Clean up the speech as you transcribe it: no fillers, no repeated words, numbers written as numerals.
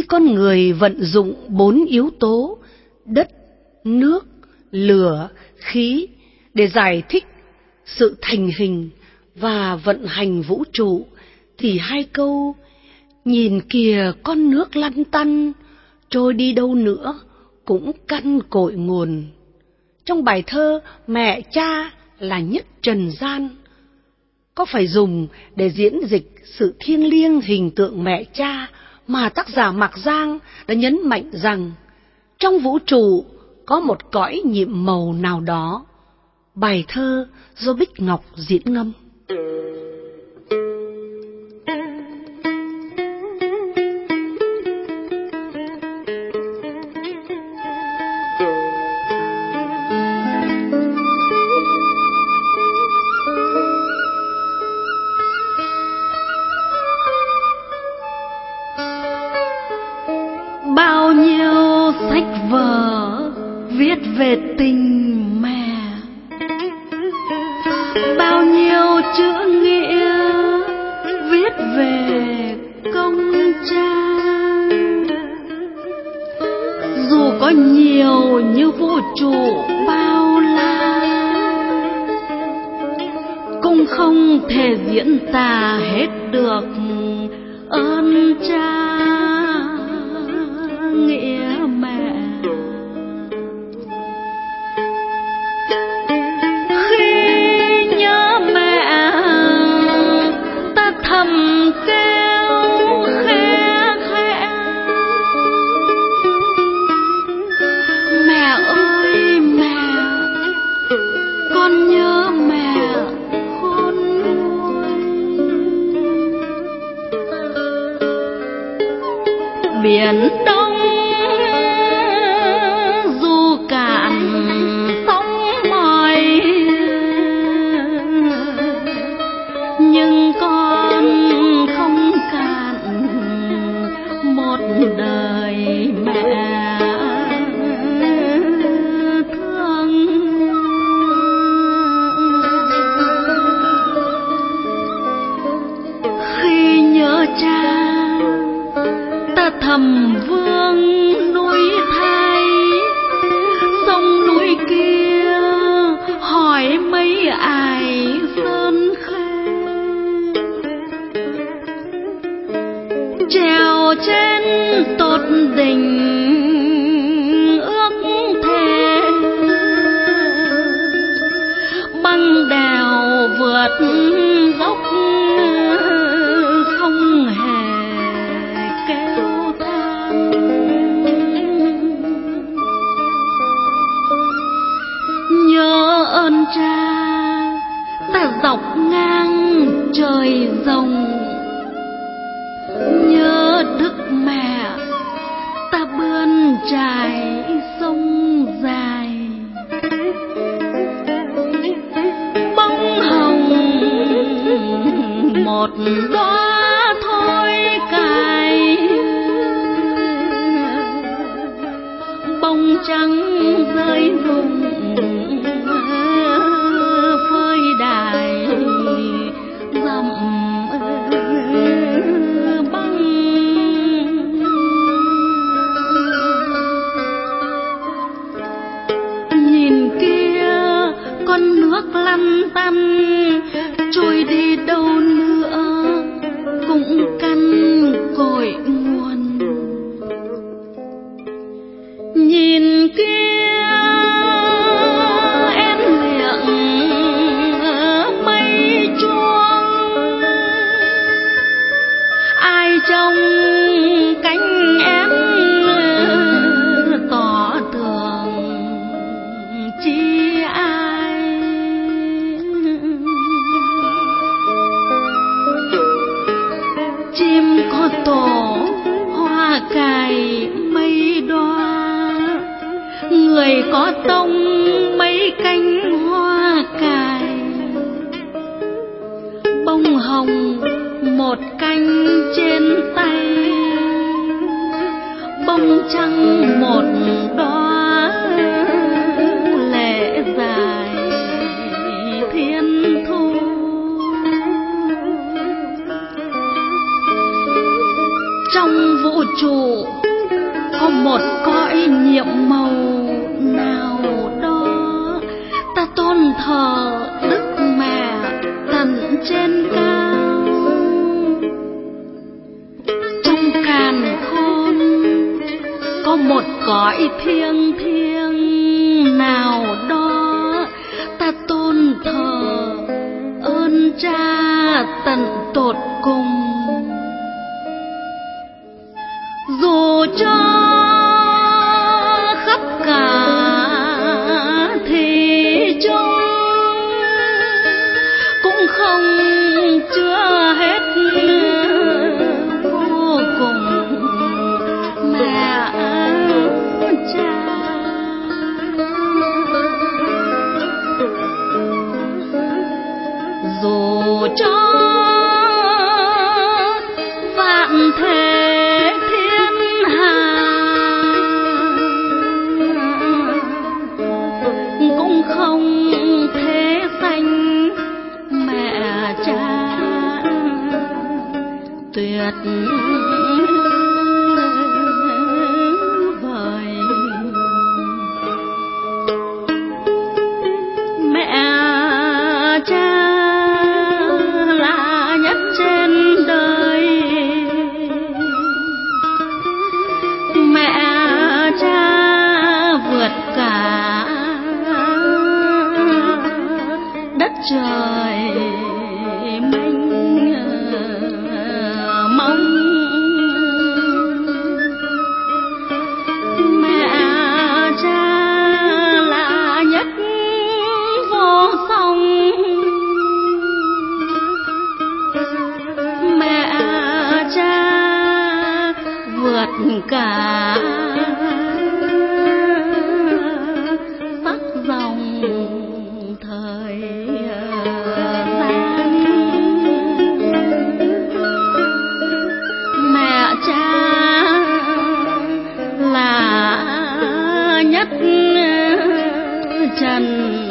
con người vận dụng 4 yếu tố đất, nước, lửa, khí để giải thích sự thành hình và vận hành vũ trụ, thì hai câu "Nhìn kìa con nước lăn tăn, trôi đi đâu nữa cũng căn cội nguồn" trong bài thơ Mẹ Cha là nhất trần gian có phải dùng để diễn dịch sự thiêng liêng hình tượng mẹ cha mà tác giả Mạc Giang đã nhấn mạnh rằng trong vũ trụ có một cõi nhiệm màu nào đó. Bài thơ do Bích Ngọc diễn ngâm. Bao nhiêu sách vở viết về tình mẹ, bao nhiêu chữ nghĩa viết về công cha. Dù có nhiều như vũ trụ bao la, cũng không thể diễn tả hết được ơn cha nghĩa mẹ. Khi nhớ mẹ ta thầm kêu khẽ khẽ, mẹ ơi mẹ, con nhớ mẹ khôn nguôi. Biển Đông dù cạn sóng mỏi, nhưng con không cạn một đời mẹ thương. Khi nhớ cha ta thầm vương núi Thái, sông núi kia hỏi mấy ai sơn khê. Trèo trên tột đỉnh ước thề, băng đèo vượt dốc không hề kêu than. Nhớ ơn cha ta dọc ngang trời rồng, nhớ đức mẹ ta bươn trải sông dài. Bông hồng một đóa thôi cài, bông trắng rơi rụng phơi đài dặm băng. Nhìn kia con nước lăn tăn, trôi đi đâu nữa cũng căn cội nguồn. Nhìn kia em liệng mây chuông, ai trong cánh em tỏ tường chi ai. Chim có tổ hoa cài mây đoa, người có tông mấy cánh hoa cài. Bông hồng một cánh trên tay, bông trắng một đóa lệ dài thiên thu. Trong vũ trụ có một cõi nhiệm màu nào đó, ta tôn thờ Đức Mẹ tận trên cao. Trong càn khôn có một cõi thiêng thiêng nào đó, ta tôn thờ ơn Cha tận tột cùng. Dù cho khắp cả thị trung cũng không chứa hết vô cùng mẹ Cha. Dù cho vạn thế thiên hà cũng không thể sánh mẹ Cha tuyệt vời. Mẹ Cha là nhất trên đời, mẹ Cha vượt cả đất trời mênh mông. Mẹ Cha là nhất vô song, mẹ Cha vượt cả sắc dòng thời gian. Mẹ Cha là nhất trần